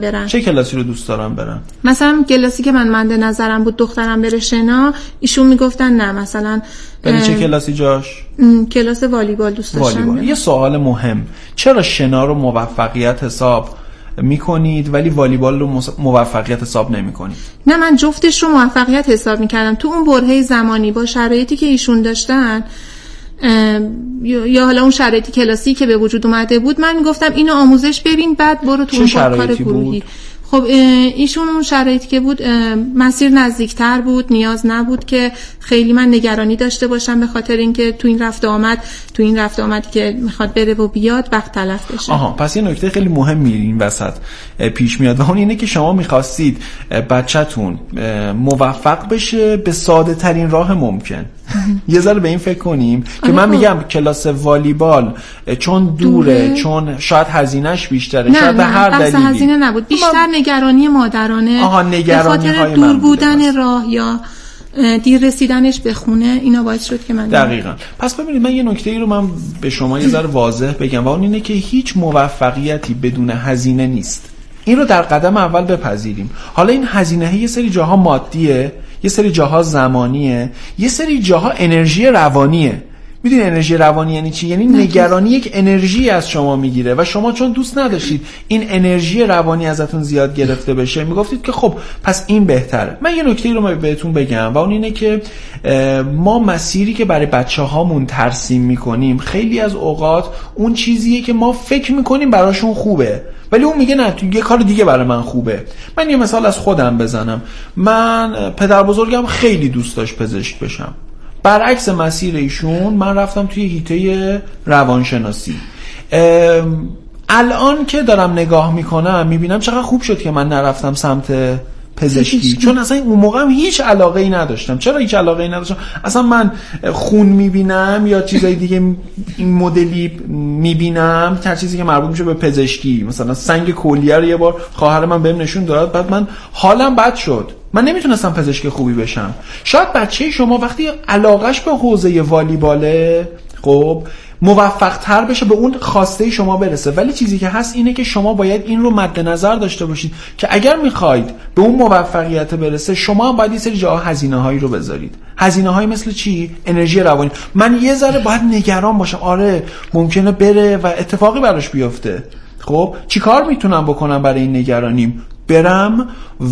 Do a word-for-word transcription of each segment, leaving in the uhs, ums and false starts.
برن. چه کلاسی رو دوست دارن برن؟ مثلا کلاسی که من مد نظرم بود دخترم بره شنا، ایشون میگفتن نه مثلا ولی چه کلاسی جاش؟ کلاس والیبال دوست داشتن. والیبال. یه سوال مهم، چرا شنا رو موفقیت حساب میکنید ولی والیبال رو موفقیت حساب نمیکنید؟ نه من جفتش رو موفقیت حساب میکردم. تو اون برهه زمانی با شرایطی که ایشون داشتن یا حالا اون شرایطی کلاسی که به وجود اومده بود، من میگفتم اینو آموزش ببین بعد برو تو اون کار گروهی بود؟ خب ایشون اون شرایطی که بود مسیر نزدیکتر بود، نیاز نبود که خیلی من نگرانی داشته باشم به خاطر اینکه تو این رفت آمد تو این رفت آمدی که میخواد بره و بیاد وقت تلف بشه. آها، پس یه نکته خیلی مهمی این وسط پیش میاد و اون اینه که شما میخواستید بچه‌تون موفق بشه به ساده ترین راه ممکن. یه ذره به این فکر کنیم که من میگم کلاس والیبال چون دوره, دوره. چون شاید هزینهش بیشتره، شاید به هر دلیلی. نه هزینه نبود، بیشتر نگرانی مادرانه. آها، نگرانی های من دور بودن راه یا دیر رسیدنش به خونه، اینا باعث شد که من دقیقاً. پس ببینید من یه نکته ای رو من به شما یه ذره واضح بگم و اون اینه که هیچ موفقیتی بدون هزینه نیست. این رو در قدم اول بپذیریم. حالا این هزینه یه سری جاها مادیه، یه سری جاها زمانیه، یه سری جاها انرژی روانیه. میدونی انرژی روانی یعنی چی؟ یعنی نگرانی یک انرژی از شما میگیره و شما چون دوست نداشتید این انرژی روانی ازتون زیاد گرفته بشه، میگفتید که خب پس این بهتره. من یه نکته رو بهتون بگم و اون اینه که ما مسیری که برای بچه‌هامون ترسیم میکنیم خیلی از اوقات اون چیزیه که ما فکر میکنیم براشون خوبه ولی اون میگه نه تو یه کار دیگه برای من خوبه. من یه مثال از خودم بزنم. من پدر بزرگم خیلی دوست داشت پزشک بشم، برعکس مسیر ایشون من رفتم توی حیطه روانشناسی. الان که دارم نگاه میکنم میبینم چقدر خوب شد که من نرفتم سمت پزشکی، چون اصلا اون موقع هم هیچ علاقه ای نداشتم. چرا هیچ علاقه ای نداشتم؟ اصلا من خون میبینم یا چیزای دیگه این مدلی میبینم، هر چیزی که مربوط میشه به پزشکی، مثلا سنگ کلیه رو یه بار خواهر من بهم نشون داد، بعد من حالم بد شد، من نمیتونستم پزشک خوبی بشم. شاید بچه شما وقتی علاقش به حوزه والیباله خب موفق تر بشه، به اون خواسته شما برسه، ولی چیزی که هست اینه که شما باید این رو مد نظر داشته باشید که اگر میخواید به اون موفقیت برسه شما هم باید یه سری جاها هزینه هایی رو بذارید. هزینه هایی مثل چی؟ انرژی روانی. من یه ذره باید نگران باشم، آره ممکنه بره و اتفاقی براش بیفته. خب چیکار میتونم بکنم برای این نگرانیم؟ برم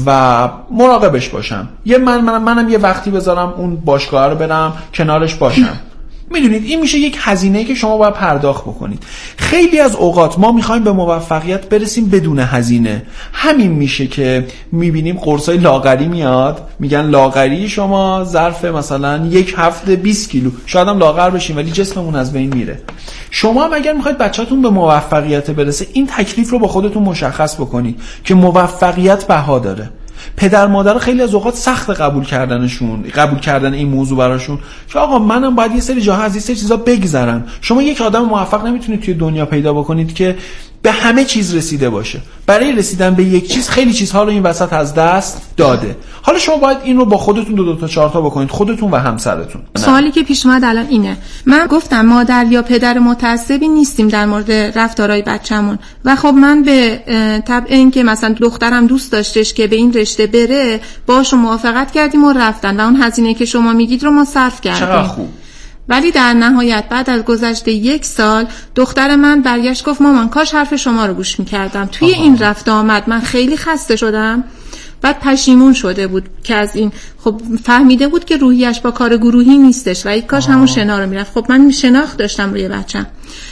و مراقبش باشم. یه من منم, منم یه وقتی بذارم اون باشگاه رو برم کنارش باشم. میدونید این میشه یک هزینه‌ای که شما باید پرداخت بکنید. خیلی از اوقات ما میخوایم به موفقیت برسیم بدون هزینه. همین میشه که میبینیم قرصای لاغری میاد، میگن لاغری شما ظرف مثلا یک هفته بیست کیلو، شاید هم لاغر بشیم ولی جسممون از بین میره. شما هم اگر میخواید بچه‌تون به موفقیت برسه این تکلیف رو با خودتون مشخص بکنید که موفقیت بها داره. پدر مادر خیلی از اوقات سخت قبول کردنشون، قبول کردن این موضوع براشون که آقا منم باید یه سری جاها از این سری چیزا بگذرم. شما یک آدم موفق نمیتونید توی دنیا پیدا بکنید که به همه چیز رسیده باشه. برای رسیدن به یک چیز خیلی چیزها رو این وسط از دست داده. حالا شما باید این رو با خودتون دو دو تا چهار تا بکنید، خودتون و همسرتون. سوالی که پیش اومد الان اینه، من گفتم مادر یا پدر متعصبی نیستیم در مورد رفتارهای بچه‌مون و خب من به طبع اینکه مثلا دخترم دوست داشتش که به این رشته بره باهاش موافقت کردیم و رفتن و اون هزینه‌ای که شما میگید رو ما صرف کردیم. چقدر خوب. ولی در نهایت بعد از گذشت یک سال دختر من برگشت گفت مامان کاش حرف شما رو گوش میکردم. توی آها. این رفت آمد من خیلی خسته شدم. بعد پشیمون شده بود که از این، خب فهمیده بود که روحیش با کار گروهی نیستش و یک کاش آها. همون شنا رو میرفت. خب من شناخت داشتم روی بچم.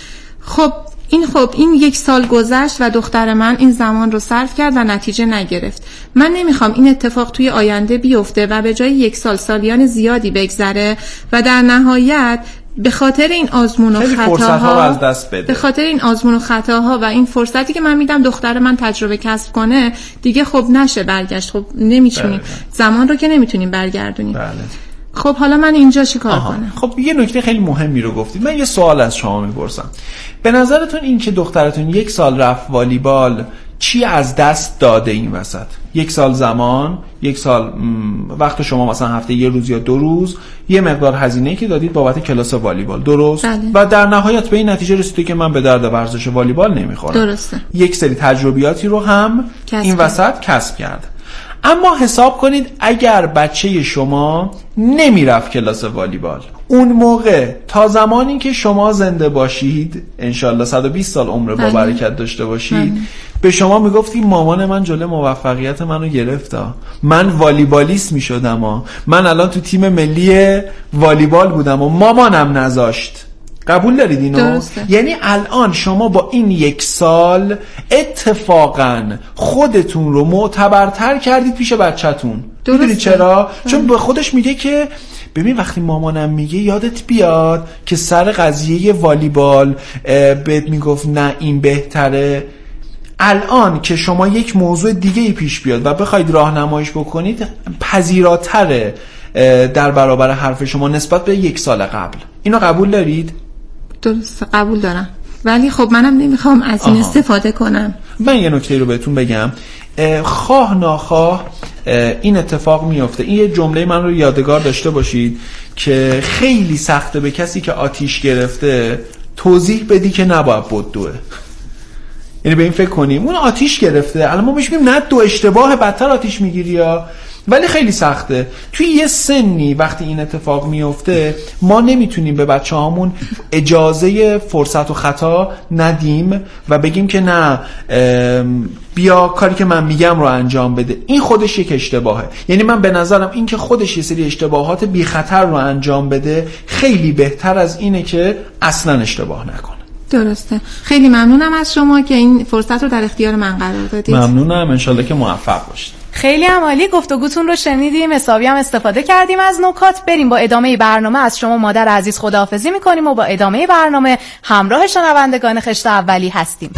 خب این خب این یک سال گذشت و دختر من این زمان رو صرف کرد و نتیجه نگرفت. من نمیخوام این اتفاق توی آینده بیفته و به جای یک سال سالیان زیادی بگذره و در نهایت به خاطر این آزمون و خطاها از دست بده. به خاطر این آزمون و خطاها و این فرصتی که من میدم دختر من تجربه کسب کنه دیگه خب نشه برگشت. خب نمیتونیم، زمان رو که نمیتونیم برگردونیم. بله. خب حالا من اینجا چی کار کنم؟ خب یه نکته خیلی مهمی رو گفتید. من یه سوال از شما میپرسم. به نظرتون این که دخترتون یک سال رفت والیبال چی از دست داده این وسط؟ یک سال زمان، یک سال وقت شما مثلا هفته یه روز یا دو روز، یه مقدار هزینه‌ای که دادید بابت کلاس والیبال، درست؟ بله. و در نهایت به این نتیجه رسیدید که من به درد ورزش والیبال نمیخورم. درسته. یک سری تجربیاتی رو هم این وسط کسب کرد. اما حساب کنید اگر بچه شما نمیرفت کلاس والیبال، اون موقع تا زمانی که شما زنده باشید، انشالله صد و بیست سال عمر با برکت داشته باشید، بله. به شما میگفتی مامان من جلوی موفقیت منو گرفتا، من والیبالیست میشدم، من الان تو تیم ملی والیبال بودم و مامانم نذاشت. قبول دارید اینو؟ درسته. یعنی الان شما با این یک سال اتفاقا خودتون رو معتبرتر کردید پیش بچه‌تون. میدونید چرا؟ چون به خودش میگه که ببین وقتی مامانم میگه یادت بیاد که سر قضیه والیبال بهت میگفت نه این بهتره. الان که شما یک موضوع دیگه ای پیش بیاد و بخواید راهنماییش بکنید، پذیراتره در برابر حرف شما نسبت به یک سال قبل. اینو قبول دارید؟ درست، قبول دارم. ولی خب منم نمیخوام از این آها. استفاده کنم. من یه نکته رو بهتون بگم، خواه ناخواه این اتفاق میفته. این یه جمله من رو یادگار داشته باشید که خیلی سخته به کسی که آتیش گرفته توضیح بدی که نباید بدوه. یعنی به این فکر کنیم اون آتیش گرفته، الان ما بهش میگیم نه دو اشتباه، بدتر آتیش میگیری یا، ولی خیلی سخته. توی یه سنی وقتی این اتفاق میفته ما نمیتونیم به بچه هامون اجازه فرصت و خطا ندیم و بگیم که نه بیا کاری که من میگم رو انجام بده. این خودش یک اشتباهه. یعنی من به نظرم این که خودش یه سری اشتباهات بی خطر رو انجام بده خیلی بهتر از اینه که اصلا اشتباه نکنه. درسته. خیلی ممنونم از شما که این فرصت رو در اختیار من قرار دادید. ممنونم، انشالله که موفق باشید. خیلی هم عالی، گفتگوتون رو شنیدیم، حسابی هم استفاده کردیم از نکات. بریم با ادامه برنامه. از شما مادر عزیز خداحافظی میکنیم و با ادامه برنامه همراه شنوندگان خشت اولی هستیم.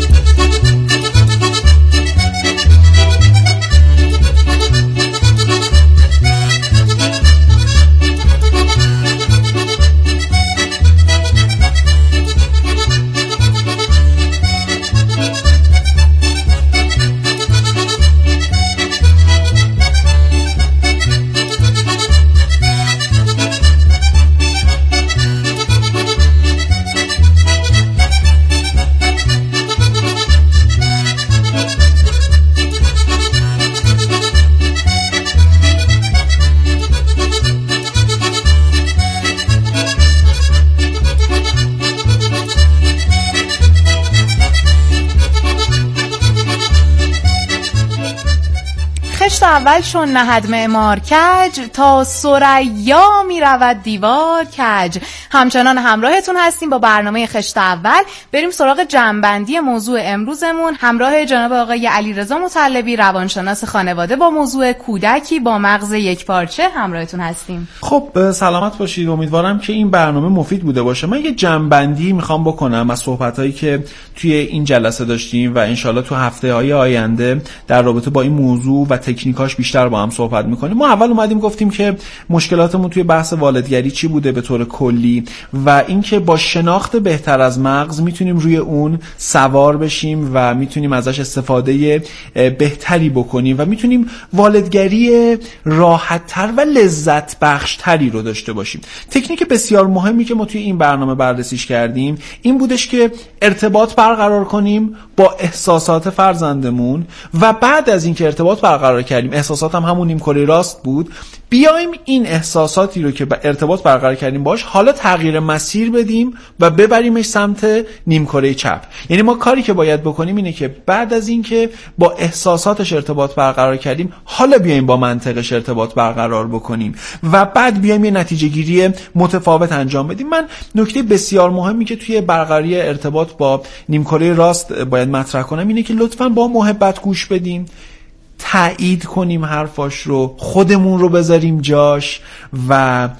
خشت اول چون نهد معمار کج، تا ثریا می رود دیوار کج. همچنان همراهتون هستیم با برنامه خشت اول. بریم سراغ جمع‌بندی موضوع امروزمون همراه جناب آقای علیرضا مطلبی، روانشناس خانواده، با موضوع کودکی با مغز یک پارچه همراهتون هستیم. خب سلامت باشید، امیدوارم که این برنامه مفید بوده باشه. من یه جمع‌بندی میخوام بکنم از صحبتایی که توی این جلسه داشتیم و انشالله تو هفته‌های آینده در رابطه با این موضوع و تکنیکاش بیشتر با هم صحبت میکنیم. ما اول اومدیم گفتیم که مشکلاتمون توی بحث والدگری چی بوده به طور کلی و اینکه با شناخت بهتر از مغز میتونیم روی اون سوار بشیم و میتونیم ازش استفاده بهتری بکنیم و میتونیم والدگری راحت‌تر و لذت بخشتری رو داشته باشیم. تکنیک بسیار مهمی که ما توی این برنامه بررسیش کردیم این بودش که ارتباط برقرار کنیم با احساسات فرزندمون و بعد از اینکه ارتباط برقرار کردیم، احساسات هم همون نیمکره راست بود، بیایم این احساساتی رو که ارتباط برقرار کردیم باش حالا تغییر مسیر بدیم و ببریمش سمت نیمکره چپ. یعنی ما کاری که باید بکنیم اینه که بعد از اینکه با احساساتش ارتباط برقرار کردیم حالا بیایم با منطقش ارتباط برقرار بکنیم و بعد بیایم یه نتیجه گیری متفاوت انجام بدیم. من نکته بسیار مهمی که توی برقراری ارتباط با نیمکره راست باید مطرح کنم اینه که لطفاً با محبت گوش بدیم، تایید کنیم حرفاش رو، خودمون رو بذاریم جاش و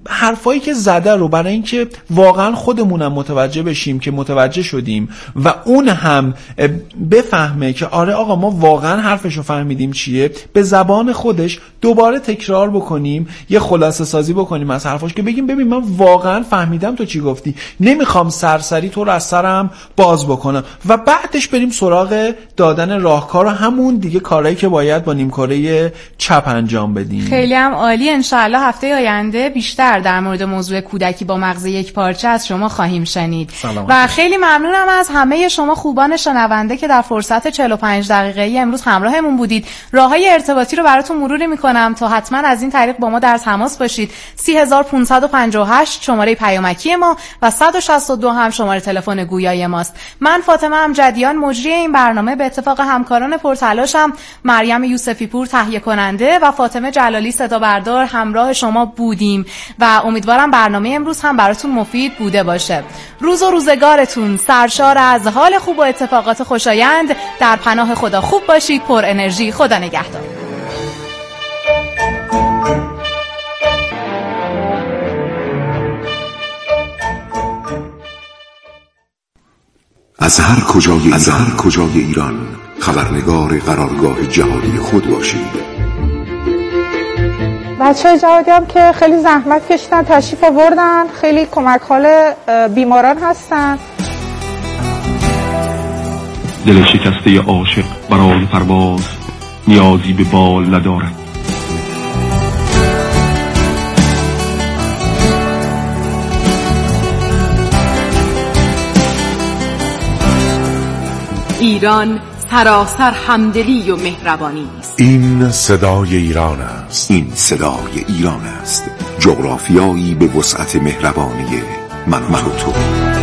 حرفایی که زده رو برای اینکه واقعا خودمونم متوجه بشیم که متوجه شدیم و اون هم بفهمه که آره آقا ما واقعا حرفشو فهمیدیم چیه، به زبان خودش دوباره تکرار بکنیم، یه خلاصه سازی بکنیم از حرفاش که بگیم ببین من واقعا فهمیدم تو چی گفتی، نمیخوام سرسری تو رو از سرم باز بکنم و بعدش بریم سراغ دادن راهکار و همون دیگه کارهایی که باید با نیمکره چپ انجام بدیم. خیلی هم عالی. انشالله هفته آینده بیشتر در مورد موضوع کودکی با مغز یک پارچه از شما خواهیم شنید. سلام. و خیلی ممنونم از همه شما خوبان شنونده که در فرصت چهل و پنج دقیقه‌ای امروز همراهمون بودید. راههای ارتباطی رو براتون مروری میکنم تا حتما از این طریق با ما در تماس باشید. سه هزار و پانصد و پنجاه و هشت شماره پیامکی ما و صد و شصت و دو هم شماره تلفن گویای ماست. من فاطمه امجدیان مجری این برنامه به اتفاق همکاران پرتلاشم مریم یوسفی پور تهیه کننده و فاطمه جلالی صدا بردار همراه شما بودیم و امیدوارم برنامه امروز هم براتون مفید بوده باشه. روز و روزگارتون سرشار از حال خوب و اتفاقات خوشایند. در پناه خدا خوب باشید، پر انرژی. خدا نگهدار. از هر کجای از هر کجای ایران خبرنگار قرارگاه جهانی خود باشید. بچه جهادی هم که خیلی زحمت کشیدن، تشریف آوردن، خیلی کمک حال بیماران هستن. دل شکسته عاشق برای پرواز نیازی به بال ندارد. ایران سراسر همدلی و مهربانی است. این صدای ایران است. این صدای ایران است. جغرافیایی به وسعت مهربانی من و تو.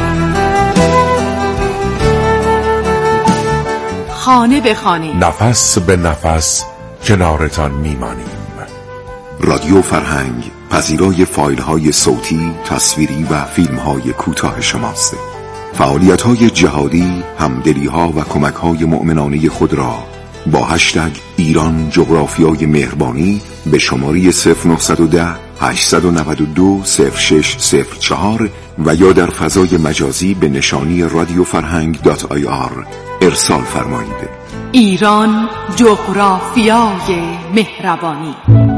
خانه به خانه، نفس به نفس کنارتان میمانیم. رادیو فرهنگ پذیرای فایل های صوتی، تصویری و فیلم های کوتاه شماست. فعالیت های جهادی، همدلی ها و کمک های مؤمنانه خود را با هشتگ ایران جغرافیای مهربانی به شماره صفر نه یک صفر هشت نه دو صفر شش صفر چهار و یا در فضای مجازی به نشانی رادیو فرهنگ دات آی آر ارسال فرمایید. ایران جغرافیای مهربانی.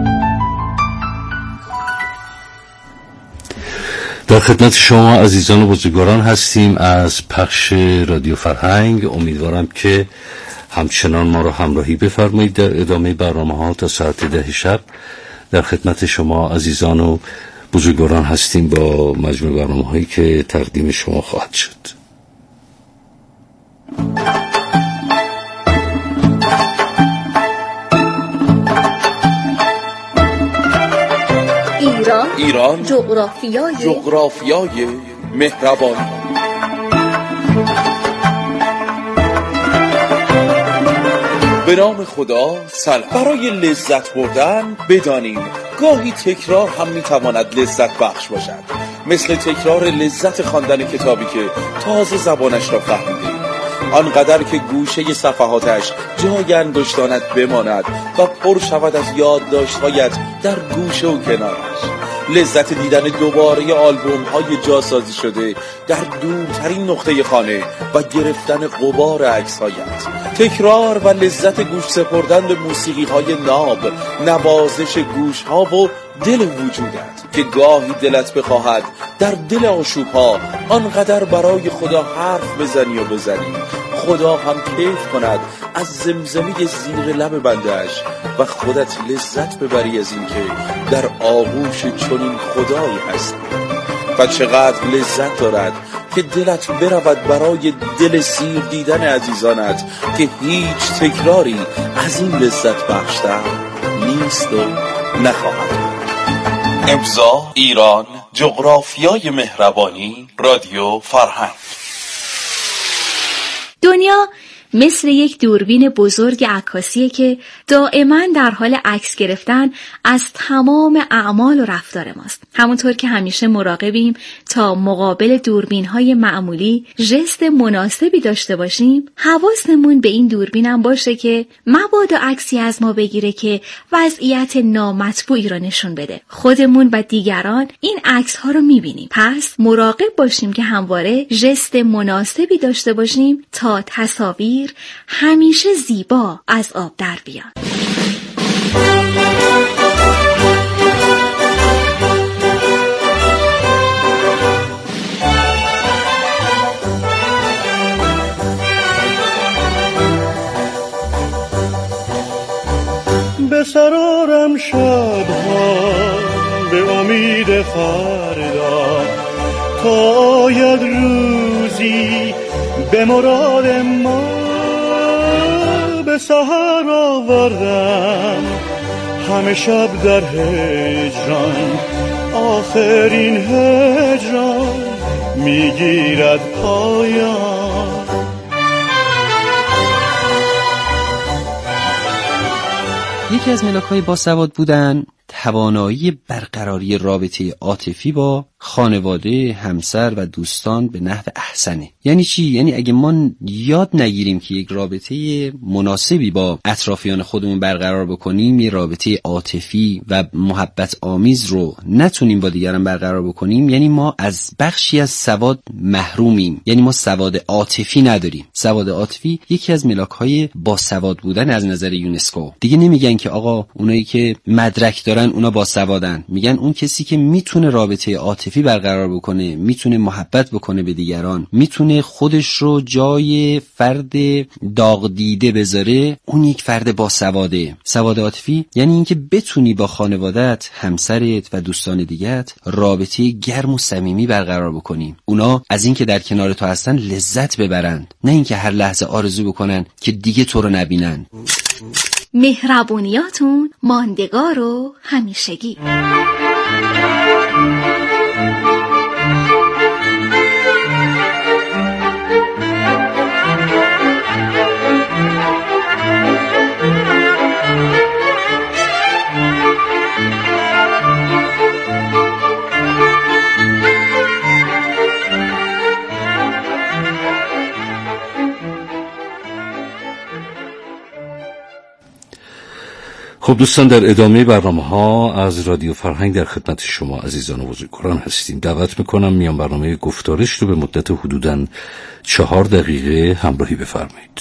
در خدمت شما عزیزان و بزرگواران هستیم از پخش رادیو فرهنگ. امیدوارم که همچنان ما رو همراهی بفرمایید در ادامه برنامه ها تا ساعت ده شب. در خدمت شما عزیزان و بزرگواران هستیم با مجموع برنامه هایی که تقدیم شما خواهد شد. ایران ایران جغرافیای جغرافیای مهربانی. به نام خدا. سلام. برای لذت بردن بدانیم گاهی تکرار هم میتواند لذت بخش باشد، مثل تکرار لذت خواندن کتابی که تازه زبانش را فهمیدیم، آنقدر که گوشه صفحاتش جای انگشتانت بماند و پر شود از یادداشت‌هایت در گوشه و کنارش. لذت دیدن دوباره آلبوم های جاسازی شده در دورترین نقطه خانه و گرفتن غبار عکس هایت. تکرار و لذت گوش سپردن به موسیقی های ناب، نوازش گوش ها و دل وجودت که گاهی دلت بخواهد در دل آشوب ها آنقدر برای خدا حرف بزنی و بزنی خدا هم کیف کند از زمزمه زیر لب بنده‌اش و خودت لذت ببری از این که در آغوش چنین خدایی هستی. و چقدر لذت دارد که دلت برود برای دل سیر دیدن عزیزانت که هیچ تکراری از این لذت بخشتر نیست و نخواهد. امضا ایران جغرافیای مهربانی، رادیو فرهنگ. دنیا مثل یک دوربین بزرگ عکاسیه که دائما در حال عکس گرفتن از تمام اعمال و رفتار ماست. همونطور که همیشه مراقبیم تا مقابل دوربین‌های معمولی ژست مناسبی داشته باشیم، حواسمون به این دوربینم باشه که مبادا عکسی از ما بگیره که وضعیت نامطبوعی را نشون بده. خودمون و دیگران این عکس‌ها رو می‌بینیم. پس مراقب باشیم که همواره ژست مناسبی داشته باشیم تا تصاویر همیشه زیبا از آب در بیان. به سرارم شبها به امید فردا تا آید روزی به مراد ما. به سحر آوردم همه شب در هجران، آخرین هجران میگیرد پایان. یکی از ملاک‌های باسواد بودن توانایی برقراری رابطه عاطفی با خانواده، همسر و دوستان به نحو احسنه. یعنی چی؟ یعنی اگه ما یاد نگیریم که یک رابطه مناسبی با اطرافیان خودمون برقرار بکنیم، یه رابطه عاطفی و محبت آمیز رو نتونیم با دیگران برقرار بکنیم، یعنی ما از بخشی از سواد محرومیم. یعنی ما سواد عاطفی نداریم. سواد عاطفی یکی از ملاک‌های باسواد بودن از نظر یونسکو. دیگه نمیگن که آقا اونایی که مدرک دارن اونا باسوادن، میگن اون کسی که میتونه رابطه عاطفی برقرار بکنه، میتونه محبت بکنه به دیگران، میتونه خودش رو جای فرد داغ دیده بذاره، اون یک فرد باسواده. سواد عاطفی یعنی اینکه بتونی با خانوادت، همسرت و دوستان دیگت رابطه گرم و صمیمی برقرار بکنی. اونا از اینکه در کنار تو هستن لذت ببرند، نه اینکه هر لحظه آرزو بکنن که دیگه تو رو نبینن. مهربونیاتون ماندگار و همیشگی. خب دوستان، در ادامه برنامه ها از رادیو فرهنگ در خدمت شما عزیزان و بزرگواران هستیم. دعوت میکنم میان برنامه گفتارش رو به مدت حدوداً چهار دقیقه همراهی بفرمایید.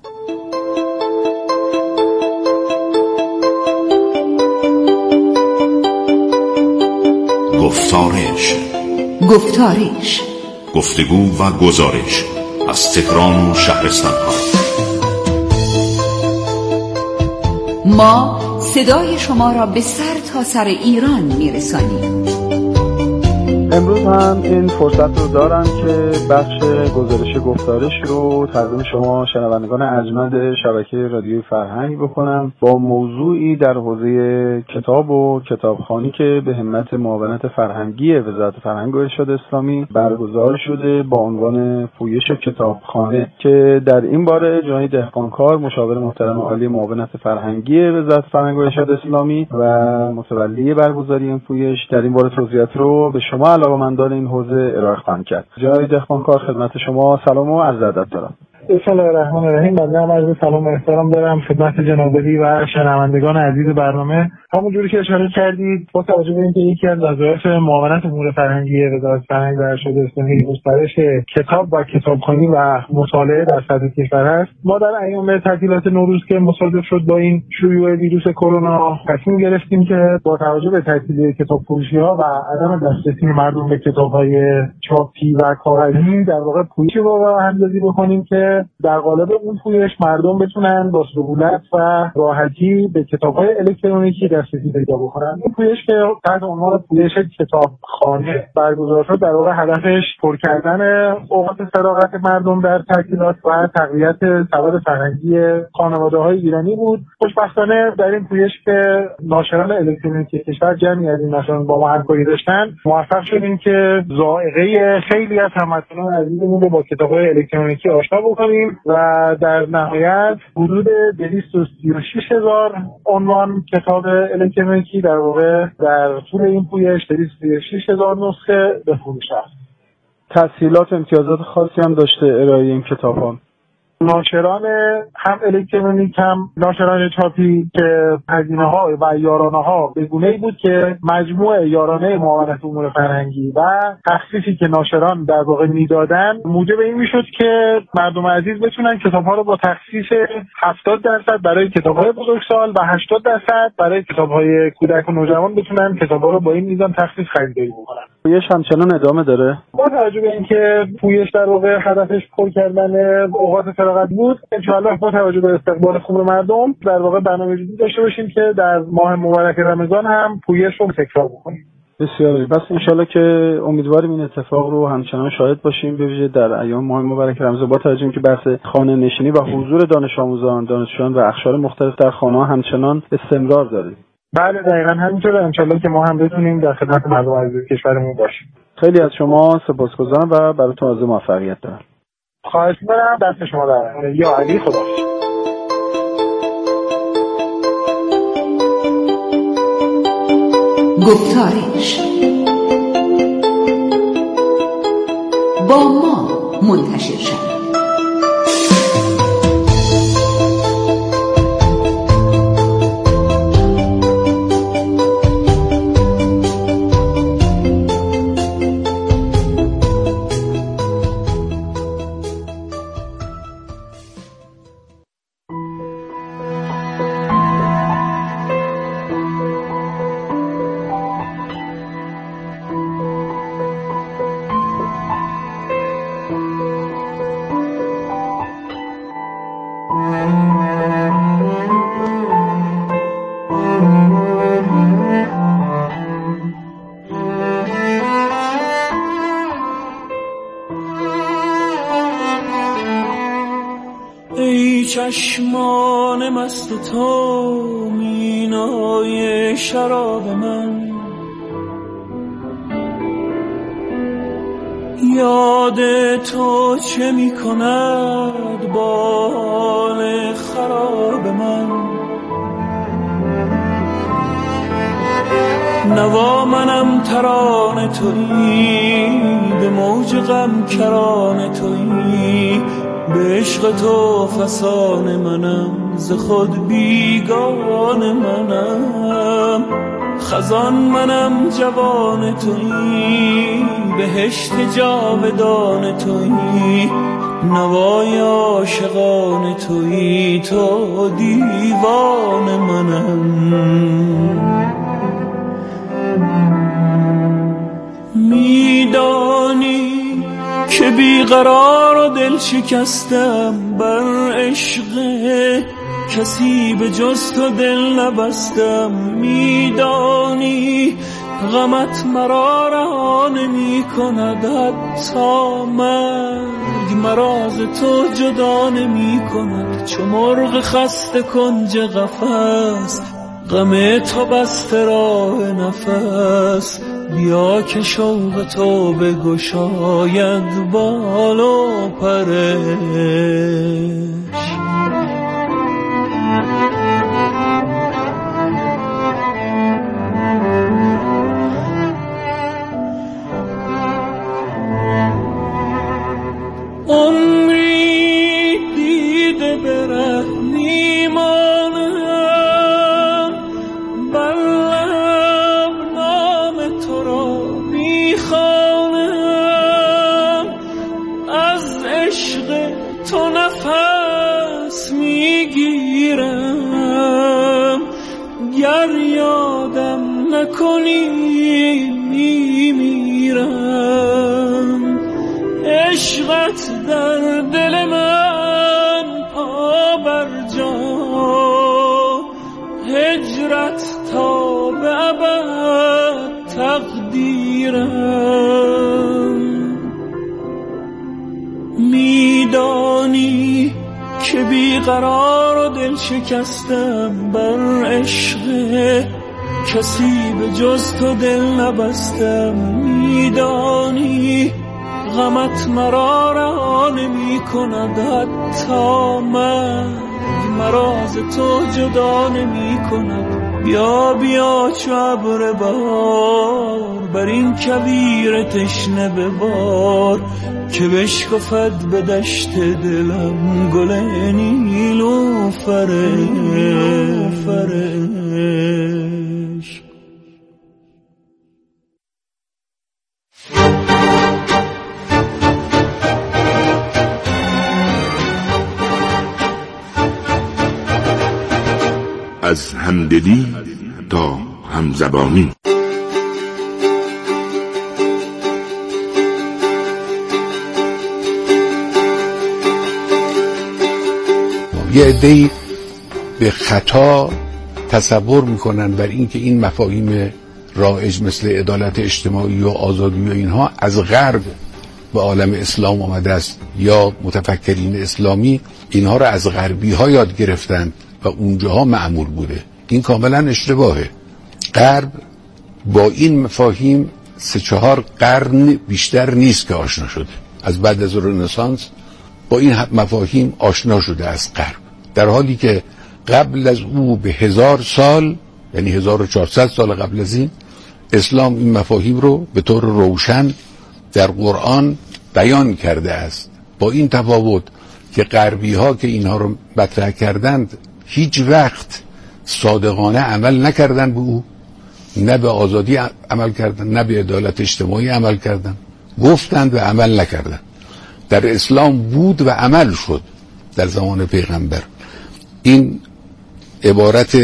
گفتارش گفتارش گفتگو و گزارش از تهران و شهرستان ها. ما صدای شما را به سر تا سر ایران میرسانیم. امروز هم این فرصت رو دارم که بخش گزارش گفتارش رو تقدیم شما شنوندگان ارجمند شبکه رادیوی فرهنگ بکنم با موضوعی در حوزه کتاب و کتابخوانی که به همت معاونت فرهنگی وزارت فرهنگ و ارشاد اسلامی برگزار شده با عنوان پویش کتابخانه، که در این باره جنید دهقانکار مشاور محترم عالی معاونت فرهنگی وزارت فرهنگ و ارشاد اسلامی و متولی برگزاری این پویش در این باره توضیحات رو به شما علاقه‌مندان این حوزه ارائه خواهم کرد. جناب دهقانکار خدمت شما سلام و عرض ادب دارم. بسم الله الرحمن الرحیم. بنده هم عرض سلام و احترام دارم خدمت جنابعالی و شنوندگان عزیز برنامه. همونجوری که اشاره کردید، با توجه به اینکه یکی از وظایف معاونت امور فرهنگی وزارت فرهنگ و ارشاد اسلامی گسترش کتاب و کتابخوانی و مطالعه در سطح کشور است، ما در ایام تعطیلات نوروز که مصادف شد با این شیوع ویروس کرونا تصمیم گرفتیم که با توجه به تعطیلی کتابفروشی‌ها و عدم دسترسی مردم به کتاب‌های چاپی و کاغذی در واقع پویشی رو راه اندازی بکنیم که در قالب اون پویش مردم بتونن با سهولت و راحتی به کتاب‌های الکترونیکی دسترسی پیدا بکنن. این پویش که تحت عنوان پویش کتابخانه برگزار شد، در واقع هدفش پر کردن اوقات فراغت مردم در تعطیلات و تقویت سواد فرهنگی خانواده‌های ایرانی بود. خوشبختانه در این پویش که ناشران الکترونیکی کشور جمعی از این ناشران با ما همکاری داشتن، موفق شدیم که ذائقه خیلی از هموطنان عزیزمون رو با کتاب‌های الکترونیکی آشنا بکنیم میکنیم و در نهایت حدود دویست و سی و شش هزار عنوان کتاب الکترونیکی در واقع در طول این پویش دویست و سی و شش هزار نسخه به فروش است. تسهیلات و امتیازات خاصی هم داشته ارائه این کتاب‌ها؟ ناشران هم الکترونیک هم ناشران چاپی که هزینه‌ها و یارانه‌ها به گونه‌ای بود که مجموع یارانه معاونت امور فرهنگی و تخفیفی که ناشران در واقع میدادن موجب این میشد که مردم عزیز بتونن کتاب‌ها رو با تخفیف هفتاد درصد برای کتاب‌های بزرگسال و هشتاد درصد برای کتاب‌های کودک و نوجوان بتونن کتاب‌ها رو با این میزان تخفیف خریداری بکنن. پویش همچنان ادامه داره؟ با توجه به اینکه پویش در واقع هدفش پر کردن اوقات فراغت بود، انشاءالله با توجه به استقبال خوب مردم در واقع برنامه‌ریزی داشته باشیم که در ماه مبارک رمضان هم پویش رو تکرار بکنیم. بسیار بس انشالله که امیدواریم این اتفاق رو همچنان شاهد باشیم، به ویژه در ایام ماه مبارک رمضان با توجه به بحث خانه نشینی و حضور دانش آموزان، دانشجویان و اقشار مختلف در خانه‌ها همچنان استمرار داره. بله دقیقاً همینطوره. انشالله که ما هم بتونیم در خدمت مردم عزیز کشورمون باشیم. خیلی از شما سپاسگزارم و براتون آرزوی موفقیت دارم. خواهش می‌کنم. دست شما در یا علی. خدا گفتارش با ما منتشر شد. چشمان مست تو مینای شراب من، یاد تو چه می کند با حال خراب من. نوا منم ترانه تویی، به موج غم کرانه تویی، به عشق تو فسانه منم، ز خود بیگانه منم. خزان منم جوان تویی، بهشت جاودان تویی، نوای عاشقان تویی، تو دیوان منم. میدانی که بیقرار و دل شکستم بر عشق کسی به جز تو دل نبستم. میدانی غمت مرا رها نمی کند، حتی مرگ مرا ز تو جدا نمی کند. چو مرغ خسته کنج قفس، غم تو بسته راه نفس. بیا که شوق تو بگشاید بال و پرش. عمری دیده بره میمانم، بر لب نام تو را میخوانم. از عشق تو نفس میگیرم، گر یادم نکنی میمیرم. عشقت در دل من پا بر جا، هجرت تا به ابد تقدیرم. میدانی که بیقرار و دل شکستم بر عشق کسی به جز تو دل نبستم. میدانی غمت مرا رها نمی کند، حتی من مرا از تو جدا نمی کند. بیا بیا چو ابر بهار بر این کویر تشنه ببار، که بشکفد به دشت دلم گل نیلوفرش. از همدلی تا همزبانی. یه عده‌ای به خطا تصور میکنن بر اینکه این مفاهیم رایج مثل عدالت اجتماعی و آزادی و اینها از غرب به عالم اسلام آمده است، یا متفکرین اسلامی اینها را از غربی ها یاد گرفتند و اونجاها معمول بوده. این کاملا اشتباهه. غرب با این مفاهیم سه چهار قرن بیشتر نیست که آشنا شده. از بعد از رنسانس با این مفاهیم آشنا شده از غرب، در حالی که قبل از او به هزار سال، یعنی هزار و چهارصد سال قبل از این، اسلام این مفاهیم رو به طور روشن در قرآن بیان کرده است. با این تفاوت که غربی ها که اینها رو مطرح کردند هیچ وقت صادقانه عمل نکردن به او، نه به آزادی عمل کردن، نه به عدالت اجتماعی عمل کردن، گفتند و عمل نکردن. در اسلام بود و عمل شد در زمان پیغمبر. این عبارت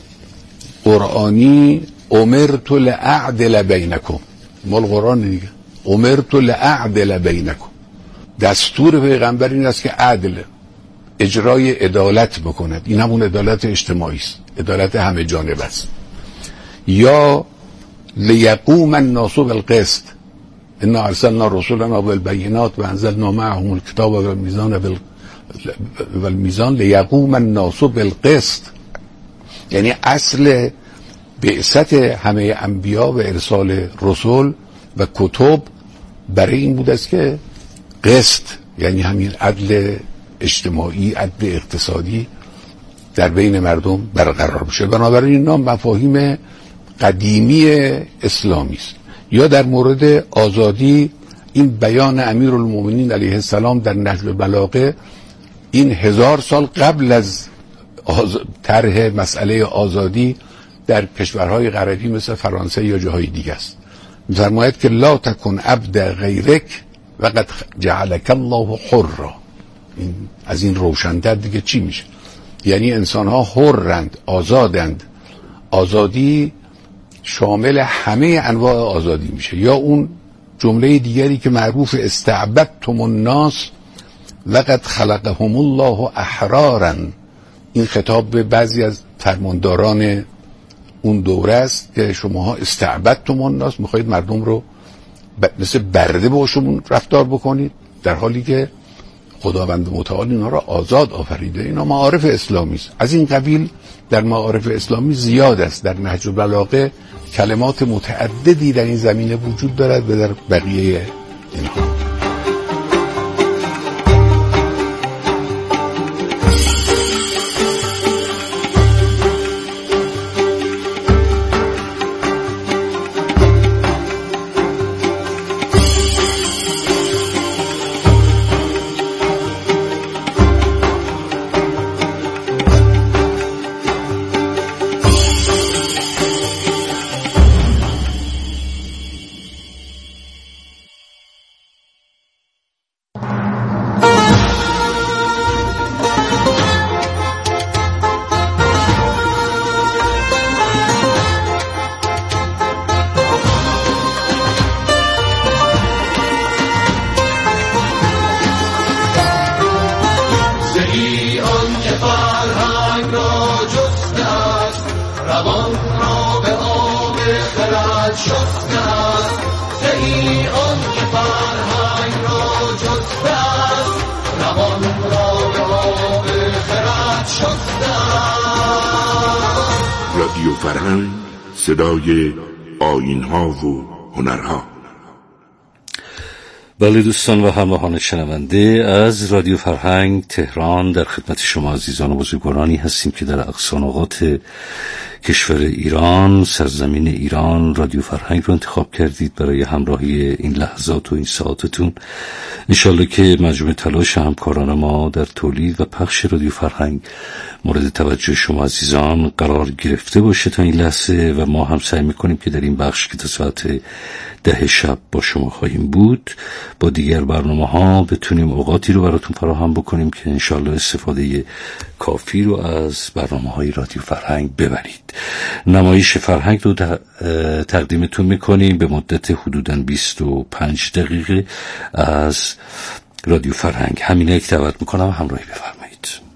قرآنی امرت لأعدل بینکم، مال قرآن دیگه، امرت لأعدل بینکم، دستور پیغمبر این است که عدل، اجرای عدالت بکند. این همون عدالت اجتماعی است، عدالت همه جانب است. یا لیقوم الناس بالقسط، انا ارسلنا رسولنا بالبینات و انزلنا معهم الکتاب والمیزان بال... والمیزان لیقوم الناس بالقسط. یعنی اصل بعثت همه انبیا و ارسال رسول و کتب برای این بود است که قسط، یعنی همین عدل اجتماعی، عدل اقتصادی در بین مردم برقرار بشه. بنابراین اینا مفاهیم قدیمی اسلامی است. یا در مورد آزادی این بیان امیرالمومنین علیه السلام در نهج البلاغه، این هزار سال قبل از آز... طرح مسئله آزادی در کشورهای غربی مثل فرانسه یا جاهای دیگه است. می‌فرماید که لا تکن عبد غیرک وقد جعلک الله حرا. این از این روشن‌تر دیگه چی میشه؟ یعنی انسان‌ها حرند، آزادند. آزادی شامل همه انواع آزادی میشه. یا اون جمله دیگری که معروف استعبدتم الناس لقد خلقهم الله احرارا، این خطاب به بعضی از فرمانداران اون دوره است که شماها استعبدتم الناس، میخواید مردم رو مثل برده باشون رفتار بکنید، در حالی که خداوند متعال اینا را آزاد آفریده. اینا معارف اسلامی است. از این قبیل در معارف اسلامی زیاد است. در نهج البلاغه کلمات متعددی در این زمینه وجود دارد و در بقیه اینها. رادیو فرهنگ، صدای آیین‌ها و هنرها. بله دوستان و همراهان شنونده از رادیو فرهنگ تهران، در خدمت شما عزیزان و بزرگوارانی هستیم که در اقصا نقاط کشور ایران، سرزمین ایران، رادیو فرهنگ رو انتخاب کردید برای همراهی این لحظات و این ساعتتون. انشالله که مجموع تلاش همکاران ما در تولید و پخش رادیو فرهنگ مورد توجه شما عزیزان قرار گرفته باشه تا این لحظه، و ما هم سعی میکنیم که در این بخش که تا ساعت ده شب با شما خواهیم بود با دیگر برنامه ها بتونیم اوقاتی رو براتون فراهم بکنیم که انشالله استفاده کافی رو از برنامه های رادیو فرهنگ ببرید. نمایش فرهنگ رو تقدیمتون میکنیم به مدت حدوداً بیست و پنج دقیقه از رادیو فرهنگ. همینه یک دعوت میکنم همراهی بفرمایید.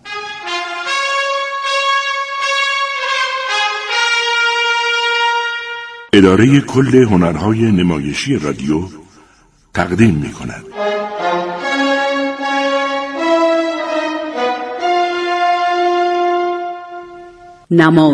اداره کل هنرهای نمایشی رادیو تقدیم می کند. نمایش